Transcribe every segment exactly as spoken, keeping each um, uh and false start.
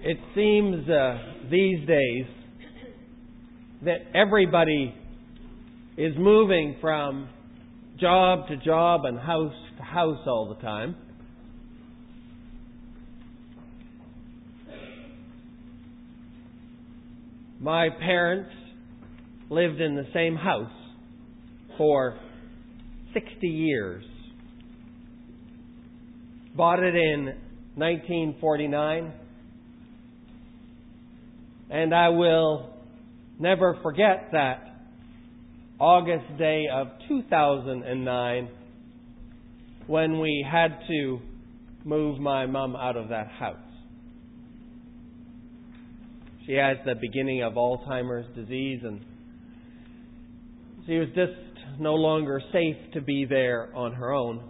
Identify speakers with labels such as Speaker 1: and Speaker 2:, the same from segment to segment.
Speaker 1: It seems uh, these days that everybody is moving from job to job and house to house all the time. My parents lived in the same house for sixty years. Bought it in nineteen forty-nine. And I will never forget that August day of two thousand nine when we had to move my mom out of that house. She has the beginning of Alzheimer's disease, and she was just no longer safe to be there on her own.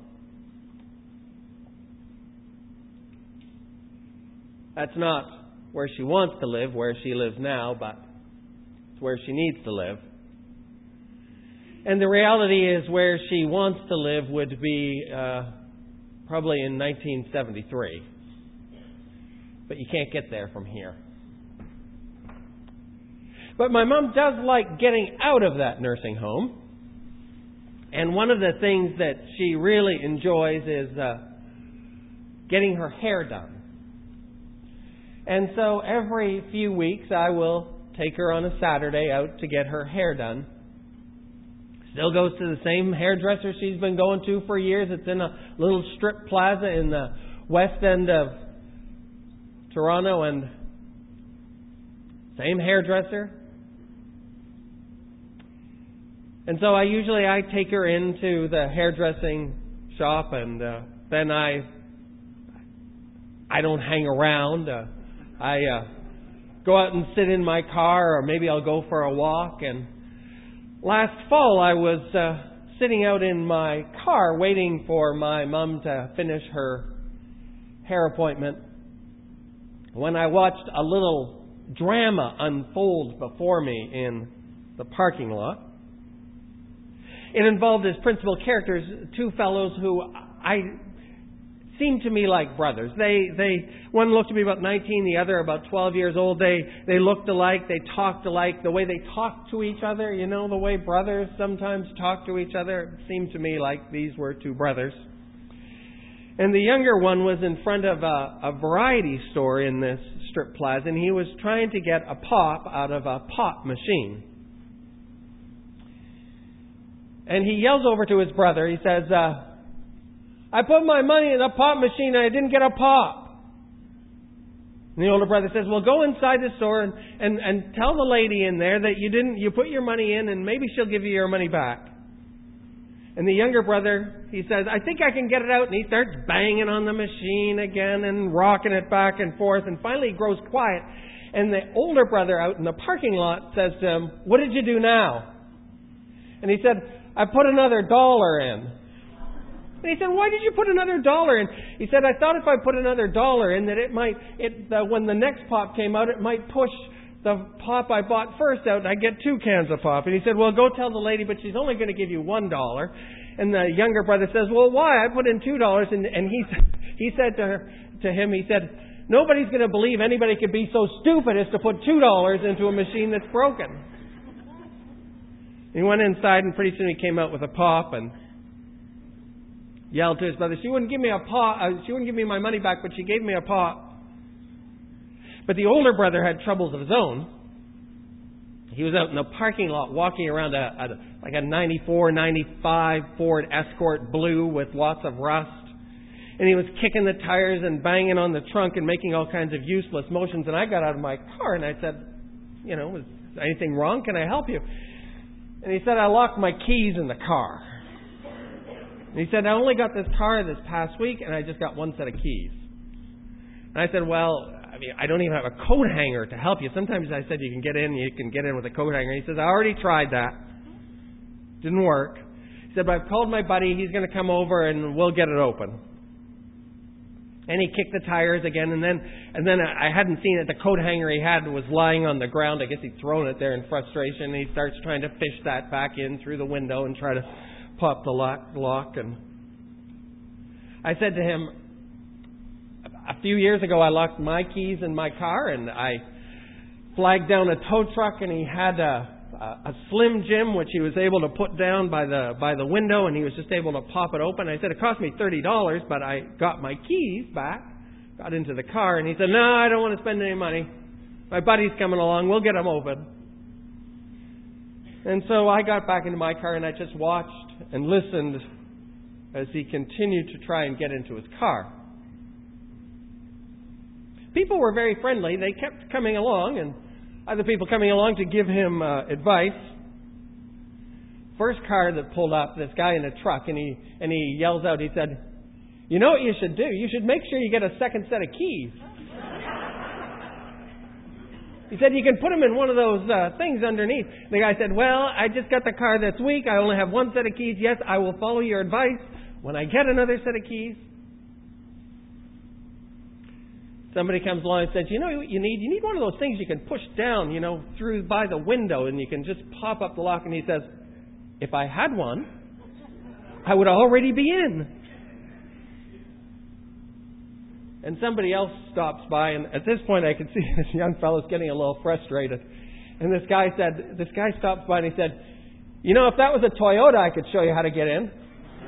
Speaker 1: That's not where she wants to live, where she lives now, but it's where she needs to live. And the reality is where she wants to live would be uh, probably in nineteen seventy-three. But you can't get there from here. But my mom does like getting out of that nursing home. And one of the things that she really enjoys is uh, getting her hair done. And so every few weeks I will take her on a Saturday out to get her hair done. Still goes to the same hairdresser she's been going to for years. It's in a little strip plaza in the west end of Toronto, and same hairdresser. And so I usually I take her into the hairdressing shop, and uh, then I I don't hang around. Uh, I uh, go out and sit in my car, or maybe I'll go for a walk. And last fall I was uh, sitting out in my car waiting for my mom to finish her hair appointment when I watched a little drama unfold before me in the parking lot. It involved as principal characters two fellows who I seemed to me like brothers. They, they, one looked to be about nineteen, the other about twelve years old. They, they looked alike. They talked alike. The way they talked to each other, you know, the way brothers sometimes talk to each other, it seemed to me like these were two brothers. And the younger one was in front of a, a variety store in this strip plaza, and he was trying to get a pop out of a pop machine. And he yells over to his brother. He says, uh, I put my money in a pop machine and I didn't get a pop. And the older brother says, well, go inside the store and, and, and tell the lady in there that you didn't, you put your money in and maybe she'll give you your money back. And the younger brother, he says, I think I can get it out. And he starts banging on the machine again and rocking it back and forth. And finally he grows quiet. And the older brother out in the parking lot says to him, what did you do now? And he said, I put another dollar in. And he said, why did you put another dollar in? He said, I thought if I put another dollar in that it might, it, uh, when the next pop came out, it might push the pop I bought first out and I get two cans of pop. And he said, well, go tell the lady, but she's only going to give you one dollar. And the younger brother says, well, why? I put in two dollars. And, and he, he said to her, to him, he said, nobody's going to believe anybody could be so stupid as to put two dollars into a machine that's broken. He went inside, and pretty soon he came out with a pop and yelled to his brother, she wouldn't give me a pop, uh, she wouldn't give me my money back, but she gave me a pop. But the older brother had troubles of his own. He was out in the parking lot walking around a, a like a ninety-four, ninety-five Ford Escort blue with lots of rust. And he was kicking the tires and banging on the trunk and making all kinds of useless motions. And I got out of my car and I said, you know, is anything wrong? Can I help you? And he said, I locked my keys in the car. And he said, I only got this car this past week and I just got one set of keys. And I said, well, I mean, I don't even have a coat hanger to help you. Sometimes I said you can get in, you can get in with a coat hanger. He says, I already tried that. Didn't work. He said, but I've called my buddy. He's going to come over and we'll get it open. And he kicked the tires again, and then and then I hadn't seen it. The coat hanger he had was lying on the ground. I guess he'd thrown it there in frustration. And he starts trying to fish that back in through the window and try to pop the lock. lock. And I said to him, a few years ago, I locked my keys in my car, and I flagged down a tow truck, and he had a, a, a Slim Jim, which he was able to put down by the by the window, and he was just able to pop it open. I said, it cost me thirty dollars, but I got my keys back, got into the car, and he said, no, I don't want to spend any money. My buddy's coming along. We'll get him open. And so I got back into my car, and I just watched and listened as he continued to try and get into his car. People were very friendly. They kept coming along, and other people coming along to give him uh, advice. First car that pulled up, this guy in a truck, and he and he yells out, he said, you know what you should do? You should make sure you get a second set of keys. He said, you can put them in one of those uh, things underneath. The guy said, well, I just got the car that's weak. I only have one set of keys. Yes, I will follow your advice when I get another set of keys. Somebody comes along and says, you know what you need? You need one of those things you can push down, you know, through by the window, and you can just pop up the lock. And he says, if I had one, I would already be in. And somebody else stops by, and at this point I could see this young fellow's getting a little frustrated. And this guy said, this guy stops by and he said, you know, if that was a Toyota, I could show you how to get in.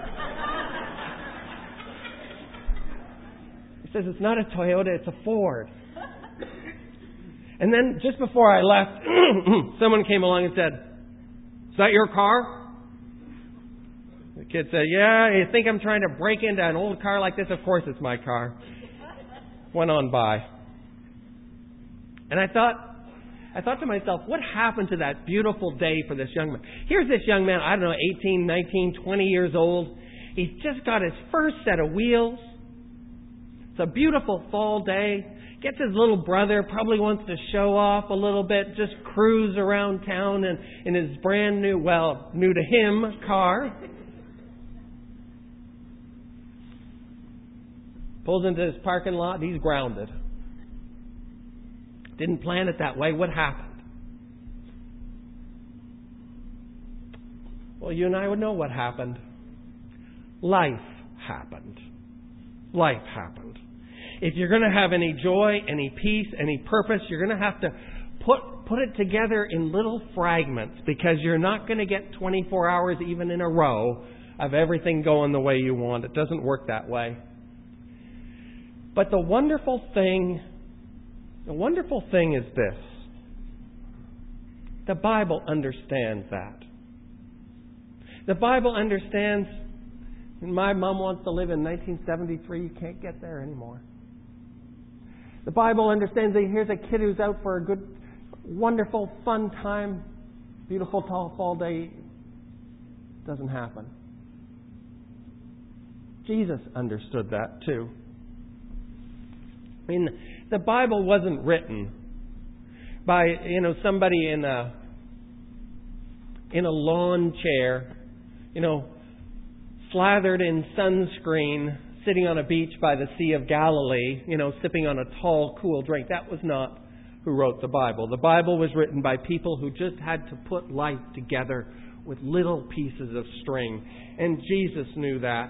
Speaker 1: He says, it's not a Toyota, it's a Ford. And then just before I left, someone came along and said, is that your car? The kid said, yeah, you think I'm trying to break into an old car like this? Of course it's my car. Went on by. And I thought, I thought to myself, what happened to that beautiful day for this young man? Here's this young man, I don't know, eighteen, nineteen, twenty years old. He's just got his first set of wheels. It's a beautiful fall day. Gets his little brother, probably wants to show off a little bit, just cruise around town in, in his brand new, well, new to him car. Pulls into his parking lot, he's grounded. Didn't plan it that way. What happened? Well, you and I would know what happened. Life happened. Life happened. If you're going to have any joy, any peace, any purpose, you're going to have to put put it together in little fragments, because you're not going to get twenty-four hours even in a row of everything going the way you want. It doesn't work that way. But the wonderful thing, the wonderful thing is this. The Bible understands that. The Bible understands, and my mom wants to live in nineteen seventy-three, you can't get there anymore. The Bible understands that here's a kid who's out for a good, wonderful, fun time, beautiful tall fall day. Doesn't happen. Jesus understood that too. I mean, the Bible wasn't written by, you know, somebody in a in a lawn chair, you know, slathered in sunscreen, sitting on a beach by the Sea of Galilee, you know, sipping on a tall, cool drink. That was not who wrote the Bible. The Bible was written by people who just had to put life together with little pieces of string. And Jesus knew that.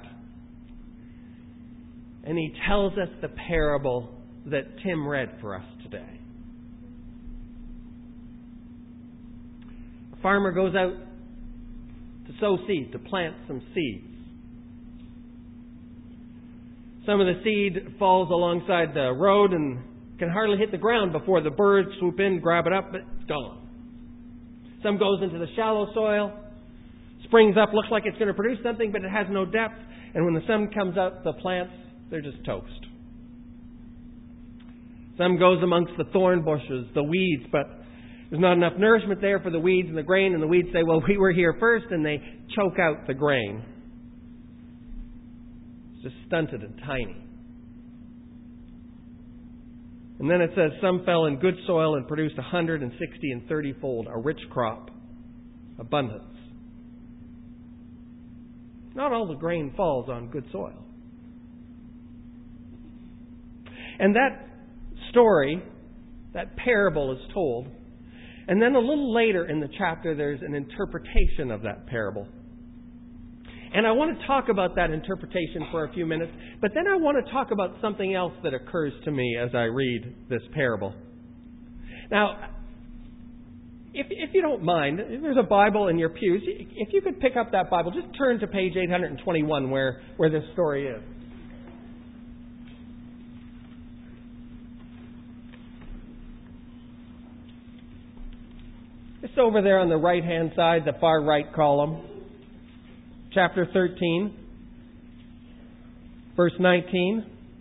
Speaker 1: And He tells us the parable that Tim read for us today. A farmer goes out to sow seed, to plant some seeds. Some of the seed falls alongside the road and can hardly hit the ground before the birds swoop in, grab it up, but it's gone. Some goes into the shallow soil, springs up, looks like it's going to produce something, but it has no depth. And when the sun comes out, the plants, they're just toast. Some goes amongst the thorn bushes, the weeds, but there's not enough nourishment there for the weeds and the grain, and the weeds say, well, we were here first, and they choke out the grain. It's just stunted and tiny. And then it says, some fell in good soil and produced a hundred and sixty and thirty fold, a rich crop, abundance. Not all the grain falls on good soil. And that story, that parable is told. And then a little later in the chapter, there's an interpretation of that parable. And I want to talk about that interpretation for a few minutes, but then I want to talk about something else that occurs to me as I read this parable. Now, if, if you don't mind, if there's a Bible in your pews, if you could pick up that Bible, just turn to page eight hundred twenty-one where, where this story is. Just over there on the right-hand side, the far right column. Chapter thirteen, verse nineteen.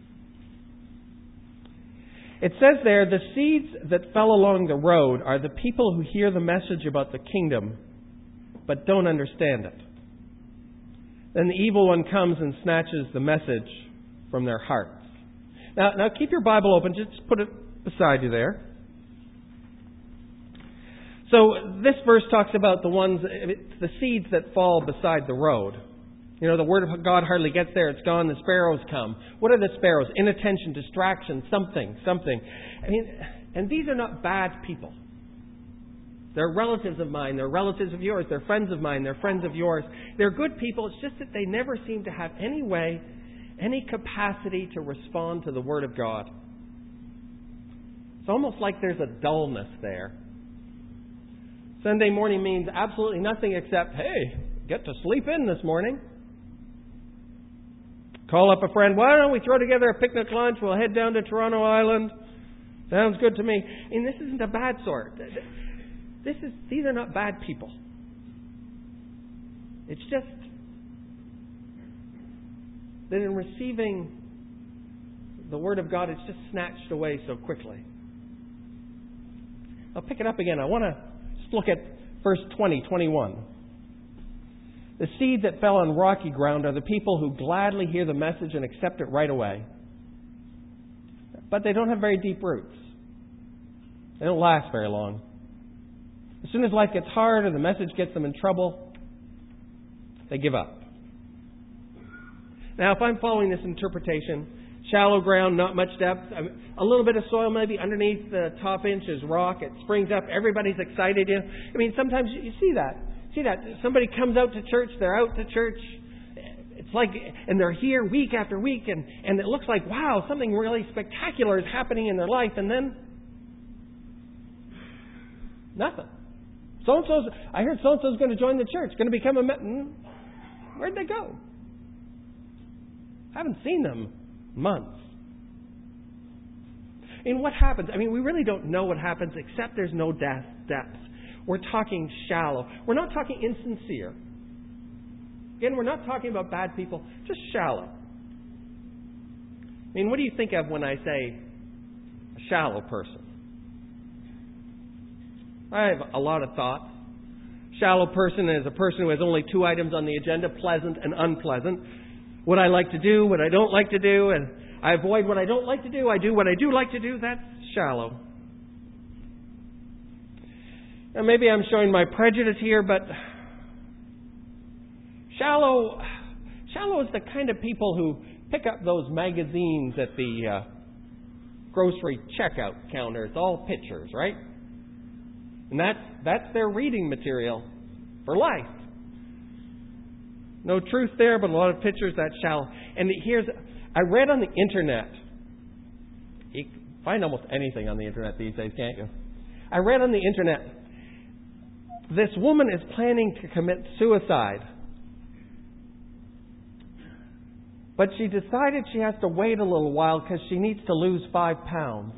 Speaker 1: It says there, the seeds that fell along the road are the people who hear the message about the kingdom, but don't understand it. Then the evil one comes and snatches the message from their hearts. Now, now keep your Bible open. Just put it beside you there. So this verse talks about the ones, the seeds that fall beside the road. You know, the Word of God hardly gets there. It's gone. The sparrows come. What are the sparrows? Inattention, distraction, something, something. I mean, and these are not bad people. They're relatives of mine. They're relatives of yours. They're friends of mine. They're friends of yours. They're good people. It's just that they never seem to have any way, any capacity to respond to the Word of God. It's almost like there's a dullness there. Sunday morning means absolutely nothing except, hey, get to sleep in this morning. Call up a friend. Why don't we throw together a picnic lunch? We'll head down to Toronto Island. Sounds good to me. And this isn't a bad sort. This is these are not bad people. It's just that in receiving the Word of God, it's just snatched away so quickly. I'll pick it up again. I want to just look at verse twenty, twenty-one. The seed that fell on rocky ground are the people who gladly hear the message and accept it right away. But they don't have very deep roots. They don't last very long. As soon as life gets hard or the message gets them in trouble, they give up. Now, if I'm following this interpretation, shallow ground, not much depth, a little bit of soil maybe underneath the top inch is rock, it springs up, everybody's excited. I mean, sometimes you see that. See that? Somebody comes out to church, they're out to church, it's like, and they're here week after week, and, and it looks like, wow, something really spectacular is happening in their life, and then nothing. So-and-so's, I heard so-and-so's going to join the church, going to become a... Me- Where'd they go? I haven't seen them in months. And what happens? I mean, we really don't know what happens except there's no depth. depth. We're talking shallow. We're not talking insincere. Again, we're not talking about bad people, just shallow. I mean, what do you think of when I say a shallow person? I have a lot of thoughts. Shallow person is a person who has only two items on the agenda, pleasant and unpleasant. What I like to do, what I don't like to do, and I avoid what I don't like to do. I do what I do like to do. That's shallow. Now, maybe I'm showing my prejudice here, but shallow, shallow is the kind of people who pick up those magazines at the uh, grocery checkout counter. It's all pictures, right? And that's, that's their reading material for life. No truth there, but a lot of pictures, that's shallow. And here's, I read on the internet, you can find almost anything on the internet these days, can't you? I read on the internet, this woman is planning to commit suicide. But she decided she has to wait a little while because she needs to lose five pounds.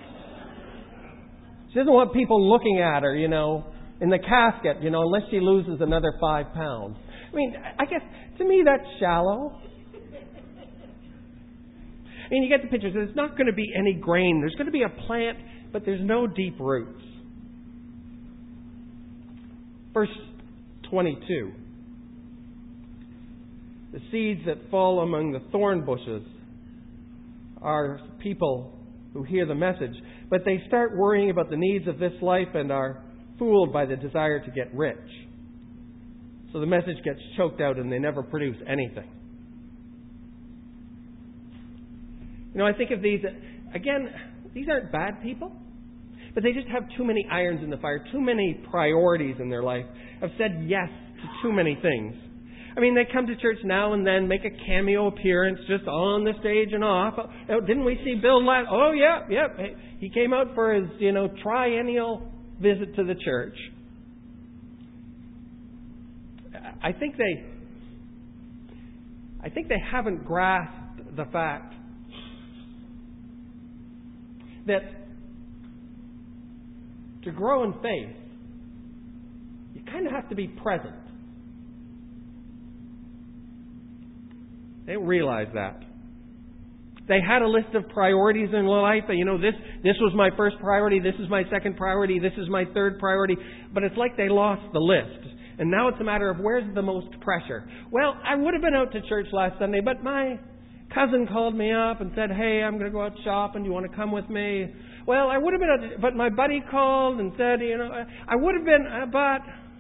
Speaker 1: She doesn't want people looking at her, you know, in the casket, you know, unless she loses another five pounds. I mean, I guess, to me, that's shallow. I mean, you get the pictures. There's not going to be any grain. There's going to be a plant, but there's no deep roots. Verse twenty-two. The seeds that fall among the thorn bushes are people who hear the message, but they start worrying about the needs of this life and are fooled by the desire to get rich. So the message gets choked out and they never produce anything. You know, I think of these, again, these aren't bad people, but they just have too many irons in the fire, too many priorities in their life, have said yes to too many things. I mean, they come to church now and then, make a cameo appearance just on the stage and off. Oh, didn't we see Bill last? Oh, yeah, yeah. He came out for his, you know, triennial visit to the church. I think they, I think they haven't grasped the fact that to grow in faith, you kind of have to be present. They don't realize that. They had a list of priorities in their life. You know, this this was my first priority, this is my second priority, this is my third priority. But it's like they lost the list. And now it's a matter of where's the most pressure. Well, I would have been out to church last Sunday, but my cousin called me up and said, hey, I'm going to go out shopping. Do you want to come with me? Well, I would have been out to, but my buddy called and said, you know, I would have been, uh, but...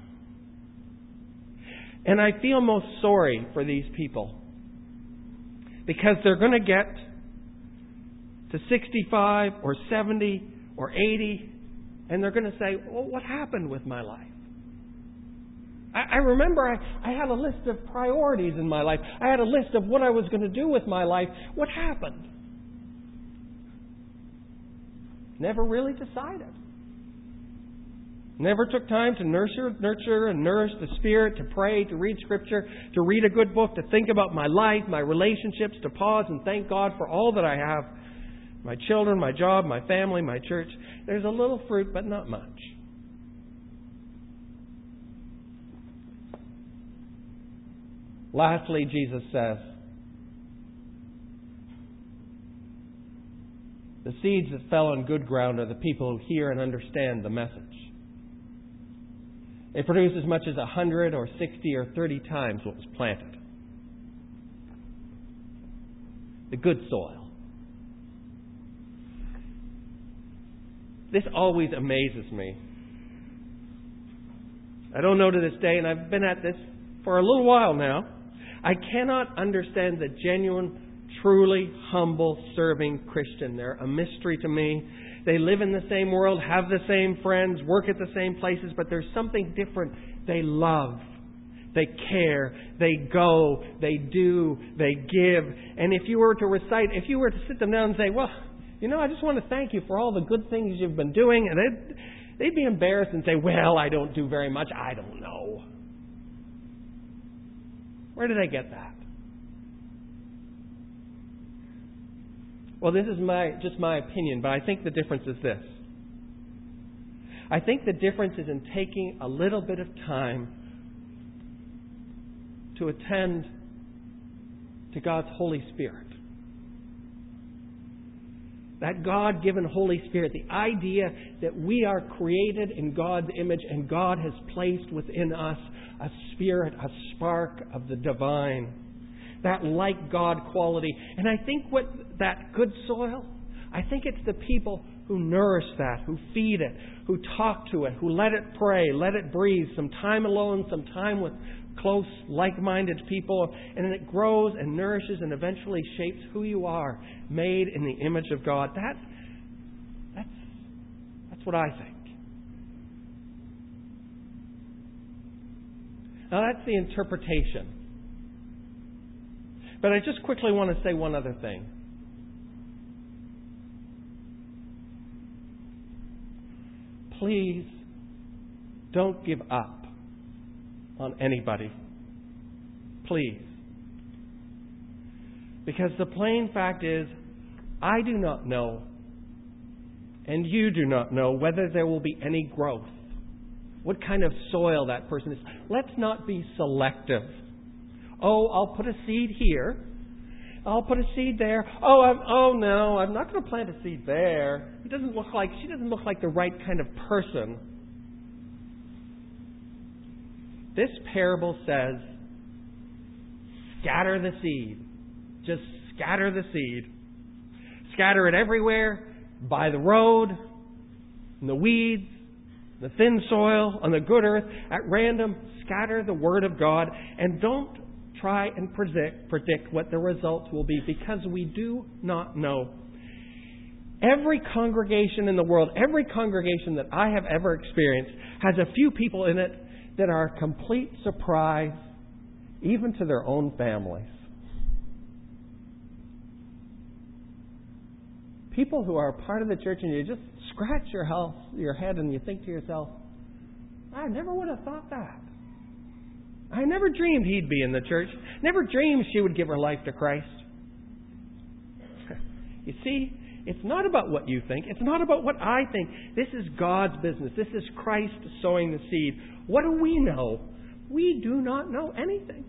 Speaker 1: And I feel most sorry for these people. Because they're going to get to sixty-five or seventy or eighty, and they're going to say, well, what happened with my life? I, I remember I, I had a list of priorities in my life. I had a list of what I was going to do with my life. What happened? Never really decided. Never took time to nurture, nurture and nourish the Spirit, to pray, to read Scripture, to read a good book, to think about my life, my relationships, to pause and thank God for all that I have. My children, my job, my family, my church. There's a little fruit, but not much. Lastly, Jesus says, the seeds that fell on good ground are the people who hear and understand the message. They produce as much as a hundred or sixty or thirty times what was planted. The good soil. This always amazes me. I don't know to this day, and I've been at this for a little while now. I cannot understand the genuine, truly humble, serving Christian. They're a mystery to me. They live in the same world, have the same friends, work at the same places, but there's something different. They love. They care. They go. They do. They give. And if you were to recite, if you were to sit them down and say, well, you know, I just want to thank you for all the good things you've been doing, and they'd, they'd be embarrassed and say, well, I don't do very much. I don't know. Where did I get that? Well, this is my just my opinion, but I think the difference is this. I think the difference is in taking a little bit of time to attend to God's Holy Spirit. That God-given Holy Spirit, the idea that we are created in God's image and God has placed within us a spirit, a spark of the divine. That like God quality. And I think what that good soil, I think it's the people who nourish that, who feed it, who talk to it, who let it pray, let it breathe, some time alone, some time with close, like-minded people, and then it grows and nourishes and eventually shapes who you are, made in the image of God. That, that's, that's what I think. Now that's the interpretation. But I just quickly want to say one other thing. Please don't give up on anybody. Please. Because the plain fact is, I do not know, and you do not know whether there will be any growth. What kind of soil that person is. Let's not be selective. Oh, I'll put a seed here. I'll put a seed there. Oh, I'm, oh no, I'm not going to plant a seed there. He doesn't look like she doesn't look like the right kind of person. This parable says, scatter the seed. Just scatter the seed. Scatter it everywhere, by the road, in the weeds, the thin soil, on the good earth, at random. Scatter the Word of God, and don't try and predict, predict what the results will be, because we do not know. Every congregation in the world, every congregation that I have ever experienced, has a few people in it that are a complete surprise. even to their own families. People who are part of the church, and you just scratch your, health, your head and you think to yourself, I never would have thought that. I never dreamed he'd be in the church. Never dreamed she would give her life to Christ. You see, it's not about what you think. It's not about what I think. This is God's business. This is Christ sowing the seed. What do we know? We do not know anything.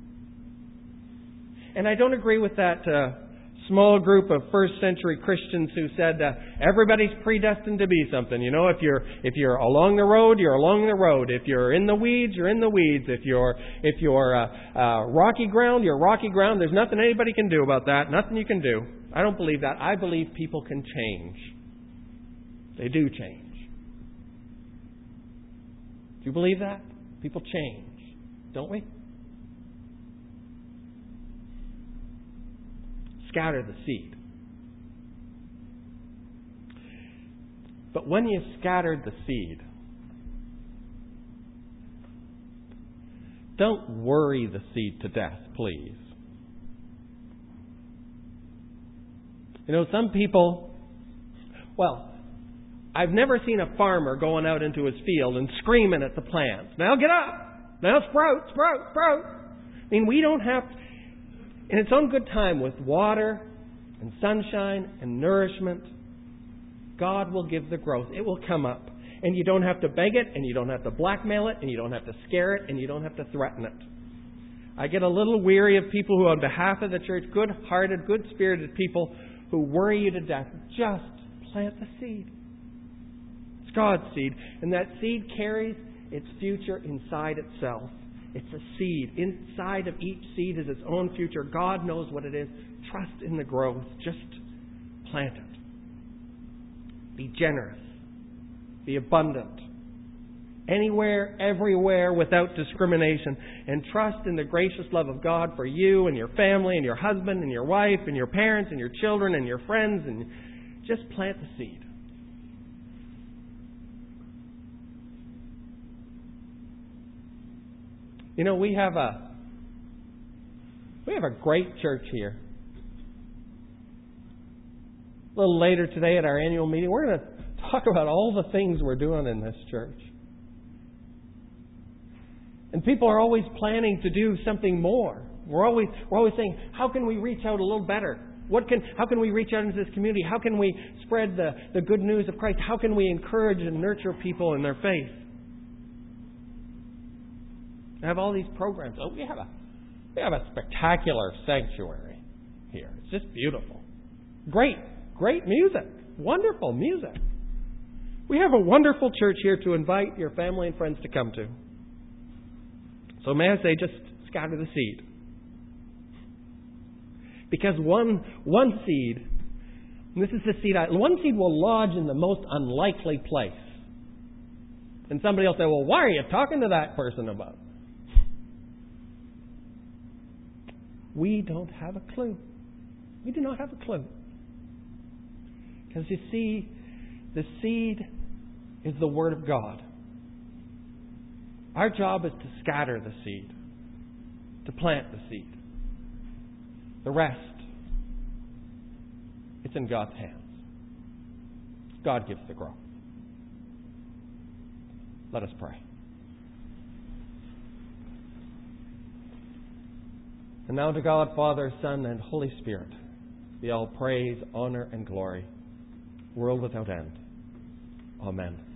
Speaker 1: And I don't agree with that uh, small group of first century Christians who said uh, everybody's predestined to be something. You know, if you're if you're along the road, you're along the road. If you're in the weeds, you're in the weeds. If you're if you're uh, uh, rocky ground, you're rocky ground. There's nothing anybody can do about that. Nothing you can do. I don't believe that. I believe people can change. They do change. Do you believe that? People change, don't we? Scatter the seed. But when you scattered the seed, don't worry the seed to death, please. You know, some people, well, I've never seen a farmer going out into his field and screaming at the plants, now get up, now sprout, sprout, sprout. I mean, we don't have, in its own good time, with water and sunshine and nourishment, God will give the growth. It will come up. And you don't have to beg it, and you don't have to blackmail it, and you don't have to scare it, and you don't have to threaten it. I get a little weary of people who, on behalf of the church, good-hearted, good-spirited people who worry you to death. Just plant the seed. It's God's seed. And that seed carries its future inside itself. It's a seed. Inside of each seed is its own future. God knows what it is. Trust in the growth. Just plant it. Be generous. Be abundant. Anywhere, everywhere, without discrimination. And trust in the gracious love of God for you and your family and your husband and your wife and your parents and your children and your friends. And just plant the seed. You know, we have a we have a great church here. A little later today at our annual meeting, we're going to talk about all the things we're doing in this church. And people are always planning to do something more. We're always we're always saying, how can we reach out a little better? What can how can we reach out into this community? How can we spread the, the good news of Christ? How can we encourage and nurture people in their faith? We have all these programs. Oh, we have a we have a spectacular sanctuary here. It's just beautiful. Great, great music. Wonderful music. We have a wonderful church here to invite your family and friends to come to. So may I say, just scatter the seed. Because one one seed, and this is the seed, I, one seed will lodge in the most unlikely place. And somebody will say, well, why are you talking to that person about? We don't have a clue. We do not have a clue. Because you see, the seed is the Word of God. Our job is to scatter the seed, to plant the seed. The rest, it's in God's hands. God gives the growth. Let us pray. And now to God, Father, Son, and Holy Spirit be all praise, honor, and glory, world without end. Amen.